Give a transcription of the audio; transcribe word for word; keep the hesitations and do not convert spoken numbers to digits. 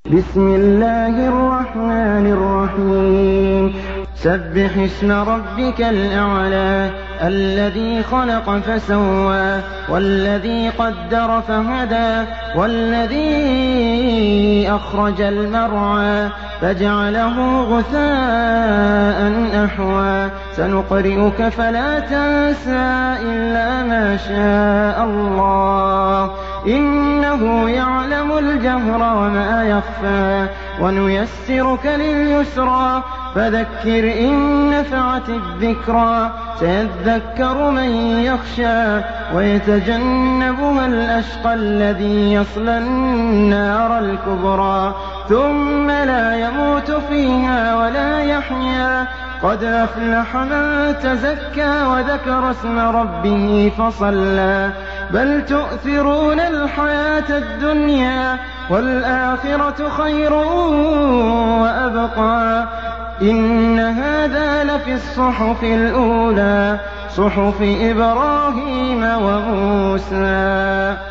بسم الله الرحمن الرحيم سبح اسم ربك الأعلى الذي خلق فسوى والذي قدر فهدى والذي أخرج المرعى فجعله غثاء أحوى سنقرئك فلا تنسى إلا ما شاء الله إنه يعلم الجهر وما يخفى ونيسرك لليسرى فذكر إن نفعت الذكرى سيذكر من يخشى ويتجنبها الأشقى الذي يصلى النار الكبرى ثم لا يموت فيها ولا يحيا قد أفلح من تزكى وذكر اسم ربه فصلى بل تؤثرون الحياة الدنيا والآخرة خير وأبقى إن هذا لفي الصحف الأولى صحف إبراهيم وموسى